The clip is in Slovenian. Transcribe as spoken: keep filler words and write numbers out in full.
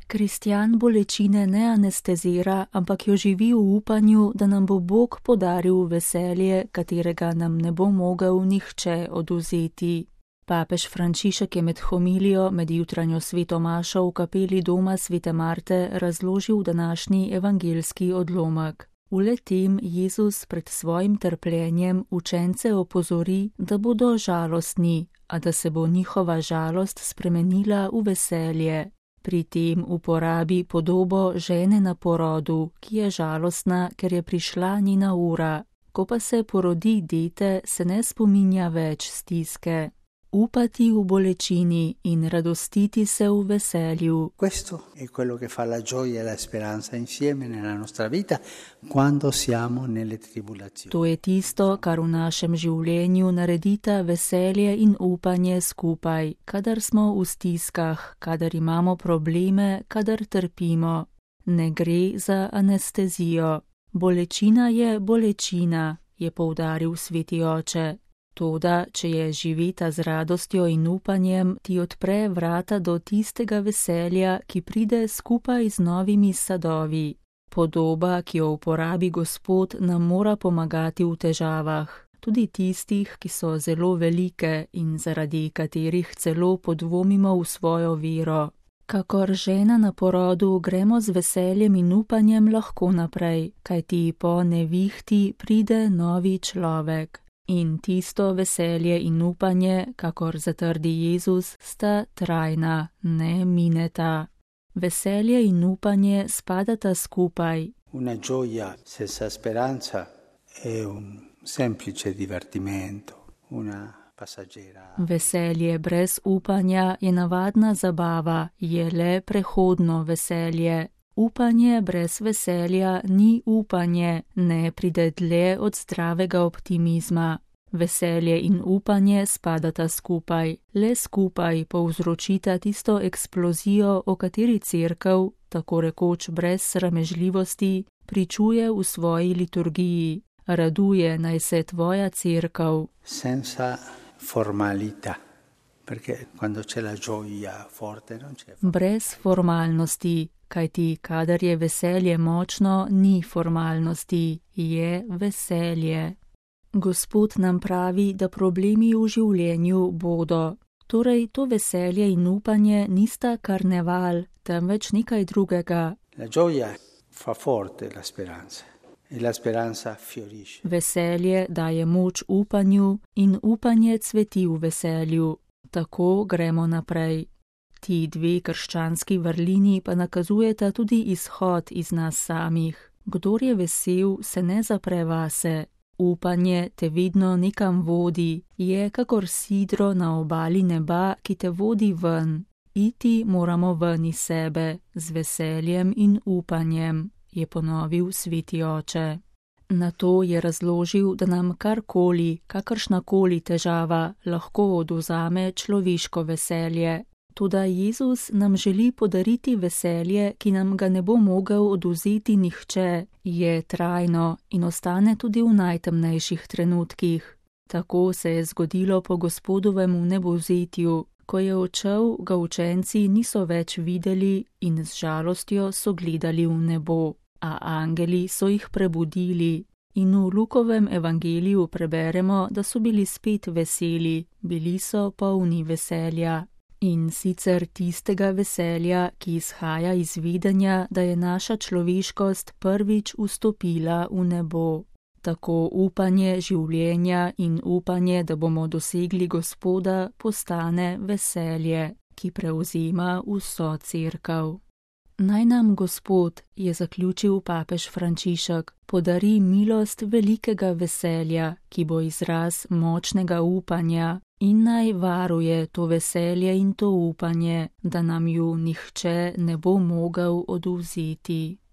Kristjan bolečine ne anestezira, ampak jo živi v upanju, da nam bo Bog podaril veselje, katerega nam ne bo mogel nihče odvzeti. Papež Frančišek je med homilijo med jutranjo sveto mašo v kapeli doma svete Marte razložil današnji evangeljski odlomek. V le-tem Jezus pred svojim trpljenjem učence opozori, da bodo žalostni, a da se bo njihova žalost spremenila v veselje. Pri tem uporabi podobo žene na porodu, ki je žalostna, ker je prišla njena ura. Ko pa se porodi dete, se ne spominja več stiske. Upati v bolečini in radostiti se v veselju. Questo è quello che fa la gioia e la speranza insieme nella nostra vita quando siamo nelle tribulazioni. To je tisto, kar v našem življenju naredita veselje in upanje skupaj, kadar smo v stiskah, kadar imamo probleme, kadar trpimo. Ne gre za anestezijo. Bolečina je bolečina, je poudaril sveti oče. Toda, če je živeta z radostjo in upanjem, ti odpre vrata do tistega veselja, ki pride skupaj z novimi sadovi. Podoba, ki jo uporabi Gospod, nam mora pomagati v težavah, tudi tistih, ki so zelo velike in zaradi katerih celo podvomimo v svojo vero. Kakor žena na porodu gremo z veseljem in upanjem lahko naprej, kajti po nevihti pride novi človek. In tisto veselje in upanje, kakor zatrdi Jezus, sta trajna, ne mineta. Veselje in upanje spadata skupaj. Una gioia senza speranza è un semplice divertimento, una passaggera. Veselje brez upanja je navadna zabava, je le prehodno veselje. Upanje brez veselja ni upanje, ne pride dlje od zdravega optimizma. Veselje in upanje spadata skupaj, le skupaj povzročita tisto eksplozijo, o kateri Cerkev, tako rekoč brez sramežljivosti, pričuje v svoji liturgiji. Raduje naj se tvoja Cerkev. Senza formalità, perché quando c'è la gioia forte non c'è. Brez formalnosti. Kajti, kadar je veselje močno, ni formalnosti, je veselje. Gospod nam pravi, da problemi v življenju bodo. Torej, to veselje in upanje nista karneval, temveč nekaj drugega. La gioia fa forte la speranza e la speranza fiorisce. Veselje daje moč upanju in upanje cveti v veselju. Tako gremo naprej. Ti dve krščanski vrlini pa nakazujeta tudi izhod iz nas samih. Kdor je vesel, se ne zapre vase. Upanje te vedno nekam vodi, je kakor sidro na obali neba, ki te vodi ven. Iti moramo ven iz sebe, z veseljem in upanjem, je ponovil sveti oče. Nato je razložil, da nam karkoli, kakršnakoli težava lahko odvzame človeško veselje. Toda Jezus nam želi podariti veselje, ki nam ga ne bo mogel odvzeti nihče, je trajno in ostane tudi v najtemnejših trenutkih. Tako se je zgodilo po Gospodovem vnebovzetju. Ko je odšel, ga učenci niso več videli in z žalostjo so gledali v nebo, a angeli so jih prebudili. In v Lukovem evangeliju preberemo, da so bili spet veseli, bili so polni veselja. In sicer tistega veselja, ki izhaja iz vedenja, da je naša človeškost prvič vstopila v nebo. Tako upanje življenja in upanje, da bomo dosegli Gospoda, postane veselje, ki prevzema vso Cerkev. Naj nam Gospod, je zaključil papež Frančišek, podari milost velikega veselja, ki bo izraz močnega upanja, in naj varuje to veselje in to upanje, da nam ju nihče ne bo mogel odvzeti.